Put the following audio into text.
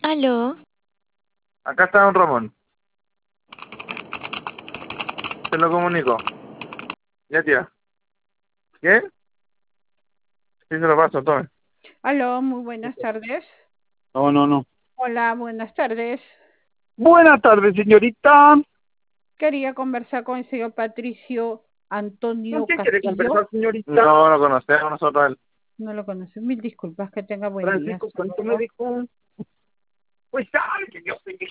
Aló, Acá está don Ramón. Se lo comunico. Ya, tía. ¿Qué? Sí, se lo paso, tome. Aló, muy buenas tardes. No, no, no. Hola, buenas tardes. Buenas tardes, señorita. Quería conversar con el señor Patricio ¿Con Antonio quién quiere Castillo. conversar, señorita? No, lo conocemos nosotros a él. No lo conoce. Mil disculpas, que tenga buen día. Francisco, ¿cuánto me dijo? Pues sabe que yo soy